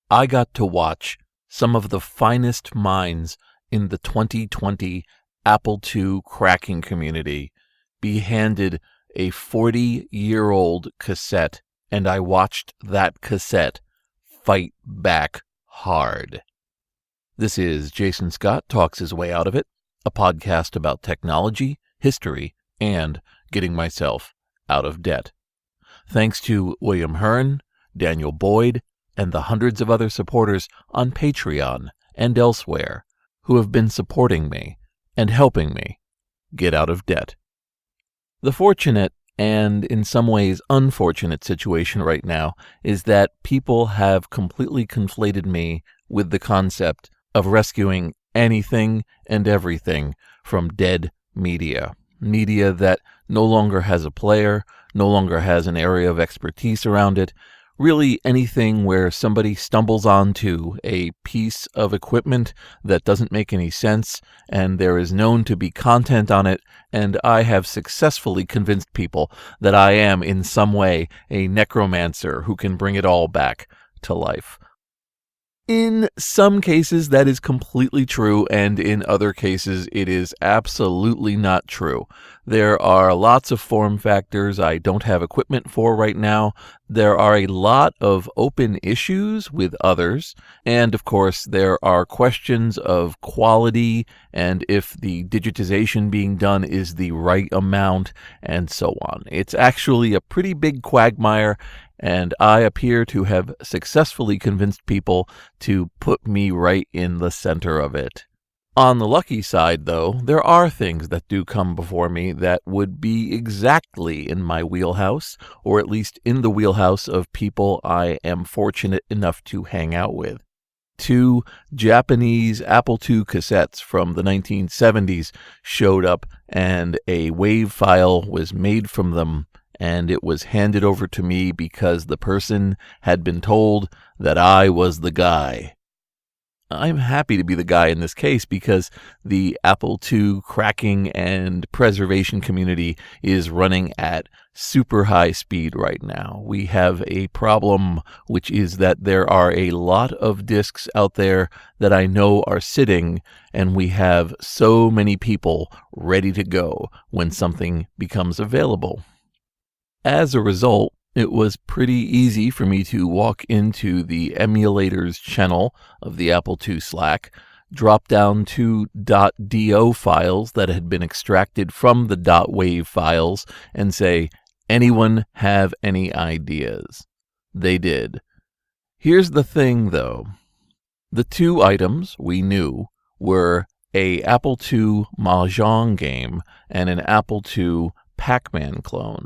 I got to watch some of the finest minds in the 2020 Apple II cracking community be handed a 40-year-old cassette, and I watched that cassette fight back hard. This is Jason Scott Talks His Way Out of It, a podcast about technology, history, and getting myself out of debt. Thanks to William Hearn, Daniel Boyd, and the hundreds of other supporters on Patreon and elsewhere who have been supporting me and helping me get out of debt. The fortunate and in some ways unfortunate situation right now is that people have completely conflated me with the concept of rescuing anything and everything from dead media. Media that no longer has a player, no longer has an area of expertise around it. Really anything where somebody stumbles onto a piece of equipment that doesn't make any sense, and there is known to be content on it, and I have successfully convinced people that I am in some way a necromancer who can bring it all back to life. In some cases, that is completely true, and in other cases, it is absolutely not true. There are lots of form factors I don't have equipment for right now. There are a lot of open issues with others, and of course, there are questions of quality and if the digitization being done is the right amount, and so on. It's actually a pretty big quagmire, and I appear to have successfully convinced people to put me right in the center of it. On the lucky side, though, there are things that do come before me that would be exactly in my wheelhouse, or at least in the wheelhouse of people I am fortunate enough to hang out with. 2 Japanese Apple II cassettes from the 1970s showed up, and a WAV file was made from them, and it was handed over to me because the person had been told that I was the guy. I'm happy to be the guy in this case because the Apple II cracking and preservation community is running at super high speed right now. We have a problem, which is that there are a lot of discs out there that I know are sitting, and we have so many people ready to go when something becomes available. As a result, it was pretty easy for me to walk into the emulators channel of the Apple II Slack, drop down 2 .do files that had been extracted from the .wav files, and say, anyone have any ideas? They did. Here's the thing, though. The 2 items we knew were a Apple II Mahjong game and an Apple II Pac-Man clone.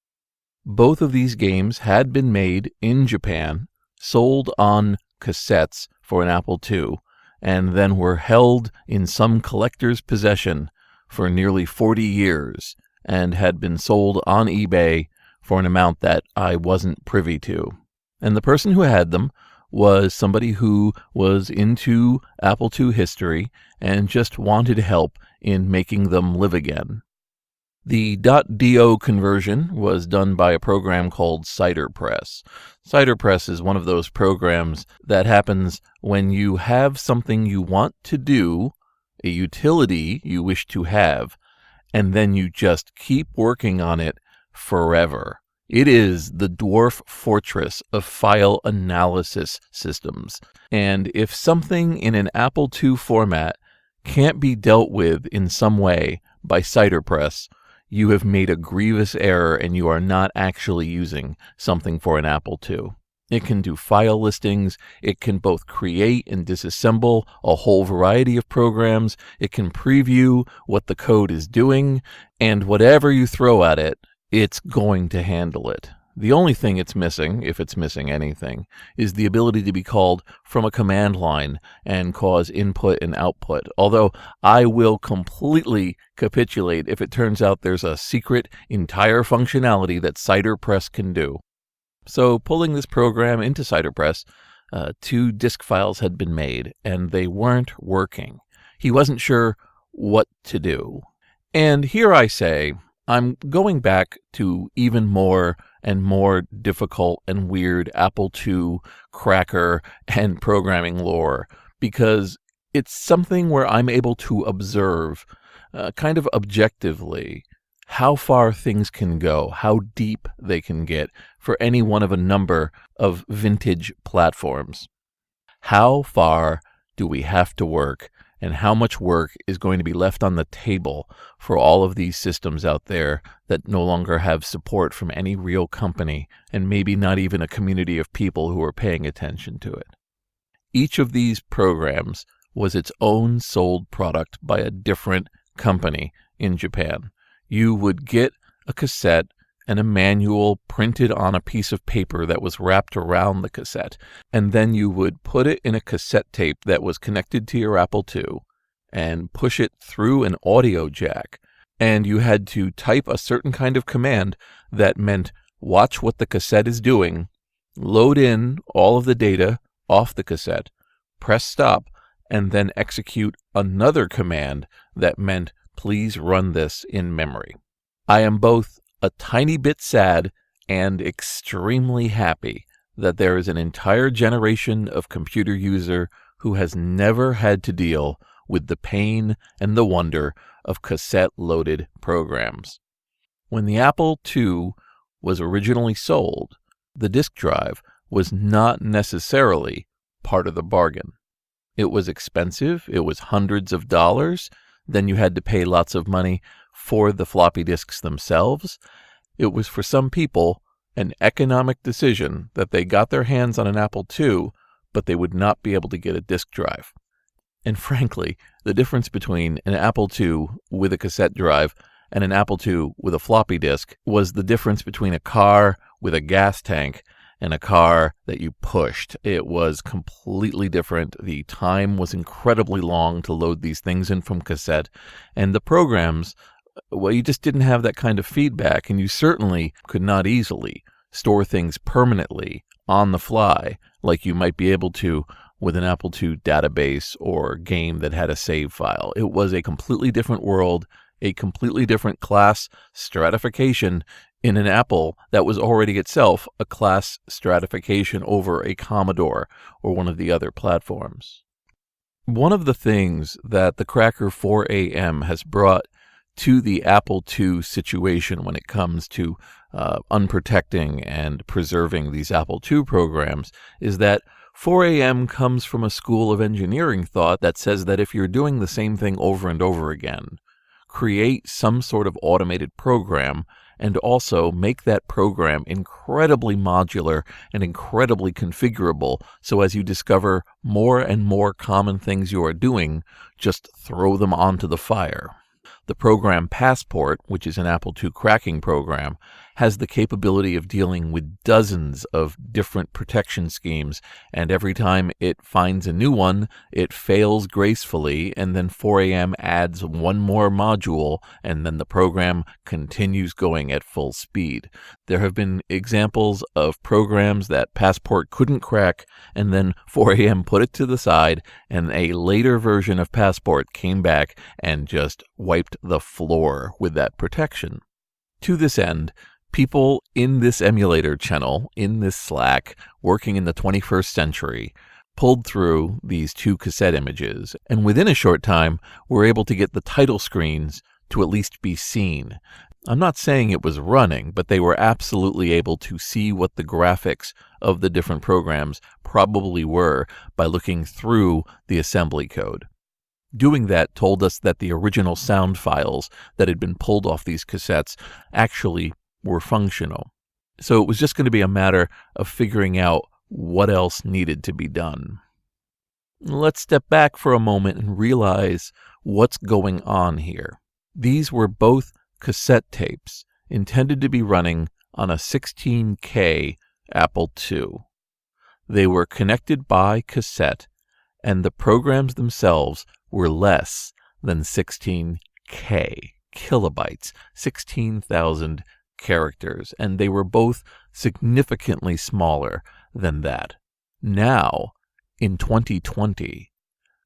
Both of these games had been made in Japan, sold on cassettes for an Apple II, and then were held in some collector's possession for nearly 40 years, and had been sold on eBay for an amount that I wasn't privy to. And the person who had them was somebody who was into Apple II history and just wanted help in making them live again. The .do conversion was done by a program called CiderPress. CiderPress is one of those programs that happens when you have something you want to do, a utility you wish to have, and then you just keep working on it forever. It is the dwarf fortress of file analysis systems. And if something in an Apple II format can't be dealt with in some way by CiderPress, you have made a grievous error and you are not actually using something for an Apple II. It can do file listings, it can both create and disassemble a whole variety of programs, it can preview what the code is doing, and whatever you throw at it, it's going to handle it. The only thing it's missing, if it's missing anything, is the ability to be called from a command line and cause input and output. Although I will completely capitulate if it turns out there's a secret entire functionality that CiderPress can do. So pulling this program into CiderPress, 2 disk files had been made and they weren't working. He wasn't sure what to do. And here I say, I'm going back to even more and more difficult and weird Apple II cracker and programming lore, because it's something where I'm able to observe kind of objectively how far things can go, how deep they can get for any one of a number of vintage platforms. How far do we have to work, and how much work is going to be left on the table for all of these systems out there that no longer have support from any real company, and maybe not even a community of people who are paying attention to it? Each of these programs was its own sold product by a different company in Japan. You would get a cassette and a manual printed on a piece of paper that was wrapped around the cassette, and then you would put it in a cassette tape that was connected to your Apple II and push it through an audio jack, and you had to type a certain kind of command that meant watch what the cassette is doing, load in all of the data off the cassette, press stop, and then execute another command that meant please run this in memory. I am both a tiny bit sad and extremely happy that there is an entire generation of computer user who has never had to deal with the pain and the wonder of cassette-loaded programs. When the Apple II was originally sold, the disk drive was not necessarily part of the bargain. It was expensive. It was hundreds of dollars. Then you had to pay lots of money for the floppy disks themselves. It was, for some people, an economic decision that they got their hands on an Apple II, but they would not be able to get a disk drive. And frankly, the difference between an Apple II with a cassette drive and an Apple II with a floppy disk was the difference between a car with a gas tank and a car that you pushed. It was completely different. The time was incredibly long to load these things in from cassette, and the programs, well, you just didn't have that kind of feedback, and you certainly could not easily store things permanently on the fly like you might be able to with an Apple II database or game that had a save file. It was a completely different world, a completely different class stratification in an Apple that was already itself a class stratification over a Commodore or one of the other platforms. One of the things that the Cracker 4AM has brought to the Apple II situation when it comes to unprotecting and preserving these Apple II programs is that 4AM comes from a school of engineering thought that says that if you're doing the same thing over and over again, create some sort of automated program and also make that program incredibly modular and incredibly configurable, so as you discover more and more common things you are doing, just throw them onto the fire. The program Passport, which is an Apple II cracking program, has the capability of dealing with dozens of different protection schemes, and every time it finds a new one, it fails gracefully, and then 4AM adds one more module, and then the program continues going at full speed. There have been examples of programs that Passport couldn't crack, and then 4AM put it to the side, and a later version of Passport came back and just wiped the floor with that protection. To this end, people in this emulator channel, in this Slack, working in the 21st century, pulled through these two cassette images, and within a short time were able to get the title screens to at least be seen. I'm not saying it was running, but they were absolutely able to see what the graphics of the different programs probably were by looking through the assembly code. Doing that told us that the original sound files that had been pulled off these cassettes actually were functional. So it was just going to be a matter of figuring out what else needed to be done. Let's step back for a moment and realize what's going on here. These were both cassette tapes intended to be running on a 16K Apple II. They were connected by cassette, and the programs themselves were less than 16K kilobytes, 16,000 characters, and they were both significantly smaller than that. Now, in 2020,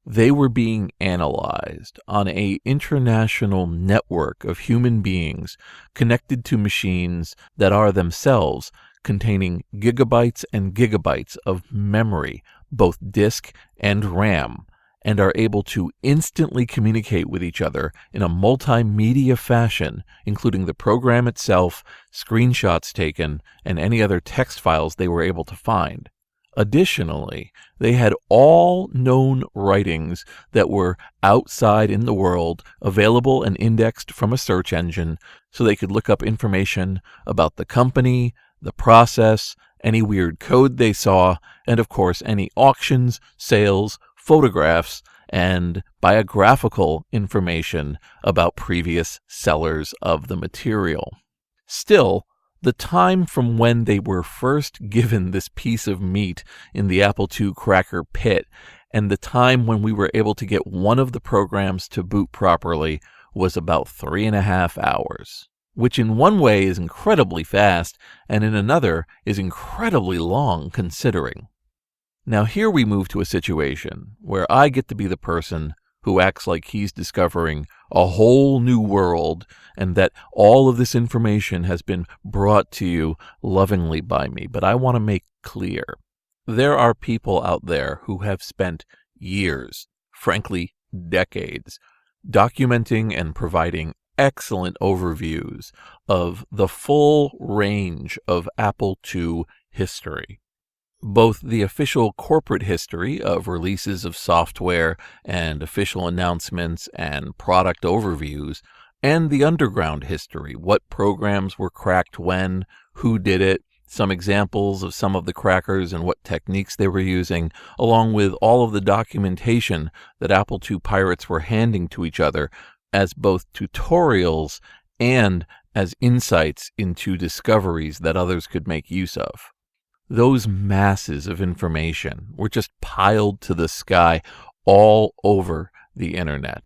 They were being analyzed on an international network of human beings connected to machines that are themselves containing gigabytes and gigabytes of memory, both disk and RAM, and are able to instantly communicate with each other in a multimedia fashion, including the program itself, screenshots taken, and any other text files they were able to find. Additionally, they had all known writings that were outside in the world available and indexed from a search engine so they could look up information about the company, the process, any weird code they saw, and of course any auctions, sales, photographs, and biographical information about previous sellers of the material. Still, the time from when they were first given this piece of meat in the Apple II cracker pit and the time when we were able to get one of the programs to boot properly was about 3.5 hours, which in one way is incredibly fast and in another is incredibly long considering. Now here we move to a situation where I get to be the person who acts like he's discovering a whole new world and that all of this information has been brought to you lovingly by me. But I want to make clear, there are people out there who have spent years, frankly decades, documenting and providing excellent overviews of the full range of Apple II history. Both the official corporate history of releases of software and official announcements and product overviews, and the underground history, what programs were cracked when, who did it, some examples of some of the crackers and what techniques they were using, along with all of the documentation that Apple II pirates were handing to each other as both tutorials and as insights into discoveries that others could make use of. Those masses of information were just piled to the sky all over the internet.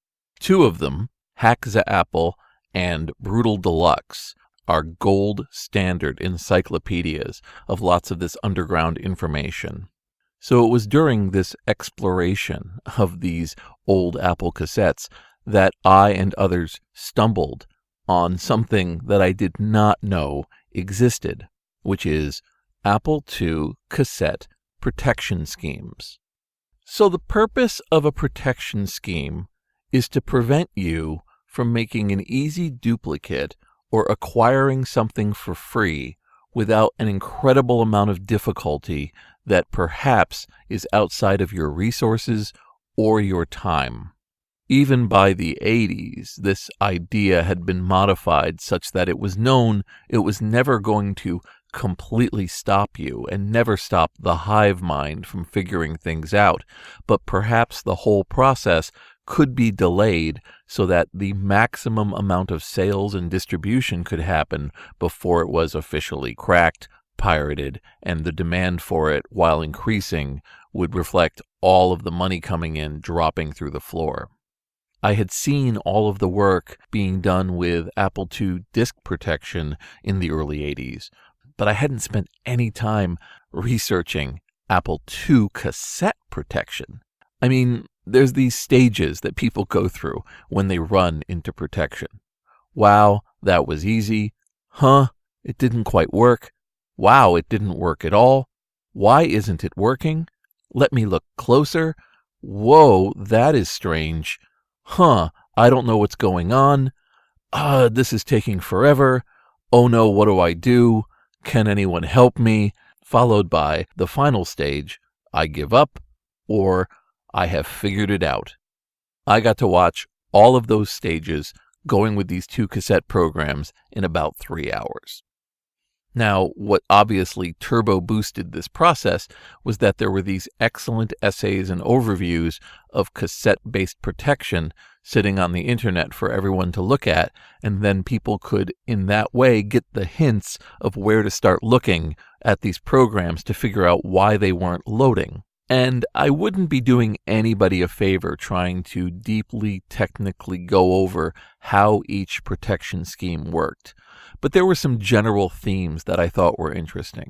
Two of them, Hack the Apple and Brutal Deluxe, are gold standard encyclopedias of lots of this underground information. So it was during this exploration of these old Apple cassettes that I and others stumbled on something that I did not know existed, which is Apple II cassette protection schemes. So the purpose of a protection scheme is to prevent you from making an easy duplicate or acquiring something for free without an incredible amount of difficulty that perhaps is outside of your resources or your time. Even by the 80s, this idea had been modified such that it was known it was never going to completely stop you and never stop the hive mind from figuring things out, but perhaps the whole process could be delayed so that the maximum amount of sales and distribution could happen before it was officially cracked, pirated, and the demand for it, while increasing, would reflect all of the money coming in dropping through the floor. I had seen all of the work being done with Apple II disk protection in the early 80s, but I hadn't spent any time researching Apple II cassette protection. I mean, there's these stages that people go through when they run into protection. Wow, that was easy. Huh, it didn't quite work. Wow, it didn't work at all. Why isn't it working? Let me look closer. Whoa, that is strange. Huh, I don't know what's going on. This is taking forever. Oh no, what do I do? Can anyone help me? Followed by the final stage, I give up, or I have figured it out. I got to watch all of those stages going with these two cassette programs in about 3 hours. Now, what obviously turbo boosted this process was that there were these excellent essays and overviews of cassette-based protection sitting on the internet for everyone to look at, and then people could, in that way, get the hints of where to start looking at these programs to figure out why they weren't loading. And I wouldn't be doing anybody a favor trying to deeply technically go over how each protection scheme worked. But there were some general themes that I thought were interesting.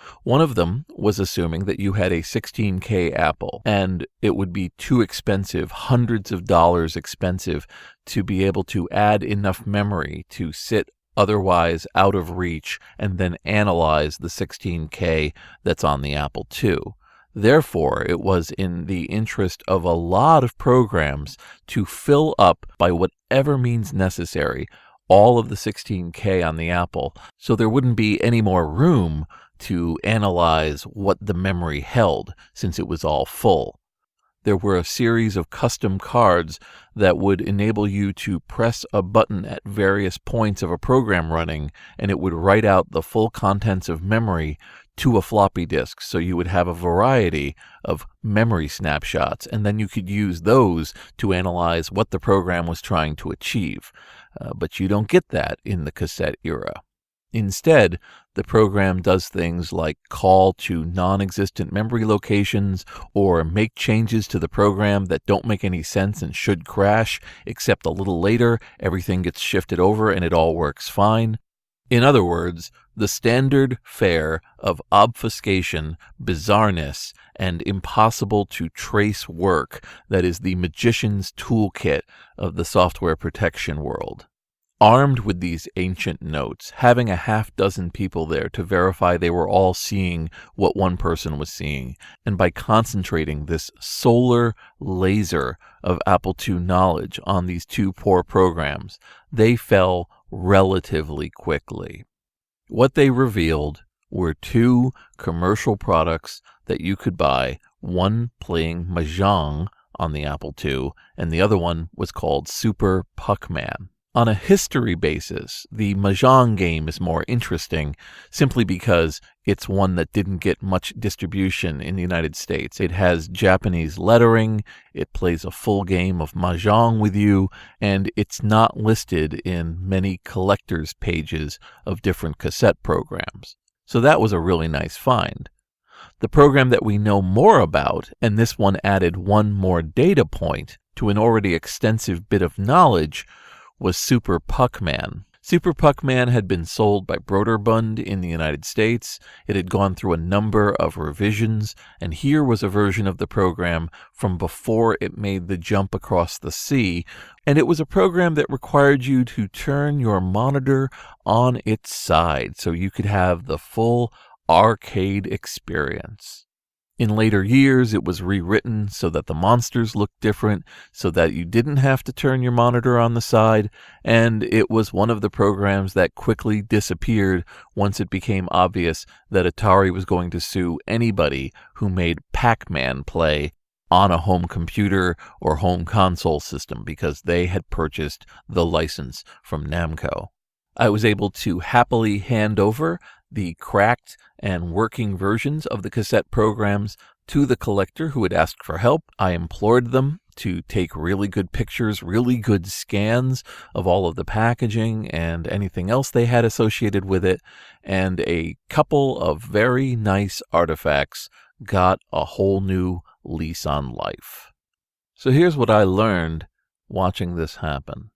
One of them was assuming that you had a 16K Apple, and it would be too expensive, hundreds of dollars expensive, to be able to add enough memory to sit otherwise out of reach and then analyze the 16K that's on the Apple II. Therefore, it was in the interest of a lot of programs to fill up by whatever means necessary all of the 16K on the Apple, so there wouldn't be any more room to analyze what the memory held, since it was all full. There were a series of custom cards that would enable you to press a button at various points of a program running, and it would write out the full contents of memory to a floppy disk. So you would have a variety of memory snapshots, and then you could use those to analyze what the program was trying to achieve. But you don't get that in the cassette era. Instead, the program does things like call to non-existent memory locations or make changes to the program that don't make any sense and should crash, except a little later everything gets shifted over and it all works fine. In other words, the standard fare of obfuscation, bizarreness, and impossible to trace work that is the magician's toolkit of the software protection world. Armed with these ancient notes, having a half dozen people there to verify they were all seeing what one person was seeing, and by concentrating this solar laser of Apple II knowledge on these two poor programs, they fell relatively quickly. What they revealed were two commercial products that you could buy, one playing Mahjong on the Apple II, and the other one was called Super Puckman. On a history basis, the Mahjong game is more interesting simply because it's one that didn't get much distribution in the United States. It has Japanese lettering, it plays a full game of Mahjong with you, and it's not listed in many collectors' pages of different cassette programs. So that was a really nice find. The program that we know more about, and this one added one more data point to an already extensive bit of knowledge, was Super Puckman. Super Puckman had been sold by Broderbund in the United States. It had gone through a number of revisions, and here was a version of the program from before it made the jump across the sea, and it was a program that required you to turn your monitor on its side so you could have the full arcade experience. In later years, it was rewritten so that the monsters looked different, so that you didn't have to turn your monitor on the side, and it was one of the programs that quickly disappeared once it became obvious that Atari was going to sue anybody who made Pac-Man play on a home computer or home console system because they had purchased the license from Namco. I was able to happily hand over the cracked and working versions of the cassette programs to the collector who had asked for help. I implored them to take really good pictures, really good scans of all of the packaging and anything else they had associated with it, and a couple of very nice artifacts got a whole new lease on life. So here's what I learned watching this happen.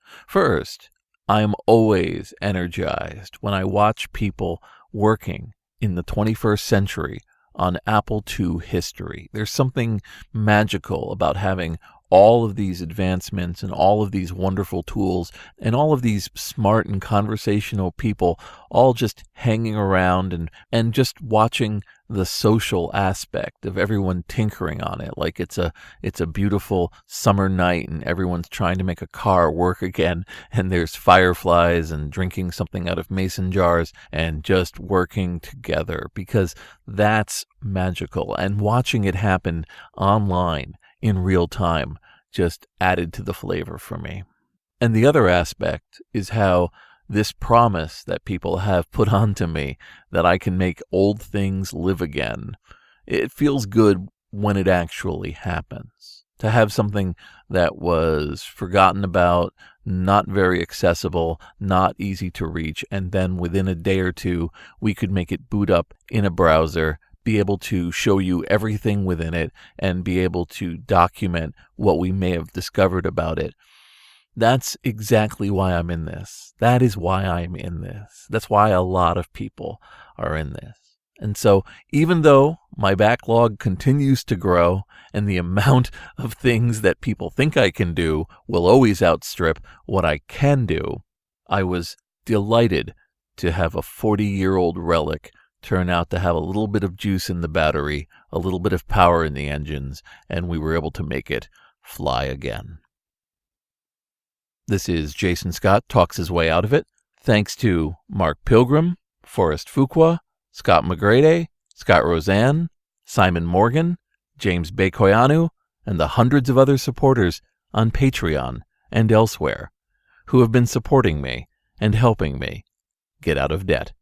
First, I'm always energized when I watch people working in the 21st century on Apple II history. There's something magical about having all of these advancements and all of these wonderful tools and all of these smart and conversational people all just hanging around and just watching the social aspect of everyone tinkering on it like it's a beautiful summer night and everyone's trying to make a car work again, and there's fireflies and drinking something out of mason jars and just working together, because that's magical. And watching it happen online in real time just added to the flavor for me. And the other aspect is how this promise that people have put onto me that I can make old things live again, it feels good when it actually happens. To have something that was forgotten about, not very accessible, not easy to reach, and then within a day or two, we could make it boot up in a browser, be able to show you everything within it, and be able to document what we may have discovered about it. That's exactly why I'm in this. That is why I'm in this. That's why a lot of people are in this. And so even though my backlog continues to grow and the amount of things that people think I can do will always outstrip what I can do, I was delighted to have a 40-year-old relic turn out to have a little bit of juice in the battery, a little bit of power in the engines, and we were able to make it fly again. This is Jason Scott talks his way out of it. Thanks to Mark Pilgrim, Forrest Fuqua, Scott McGrady, Scott Roseanne, Simon Morgan, James Bekoyanu, and the hundreds of other supporters on Patreon and elsewhere who have been supporting me and helping me get out of debt.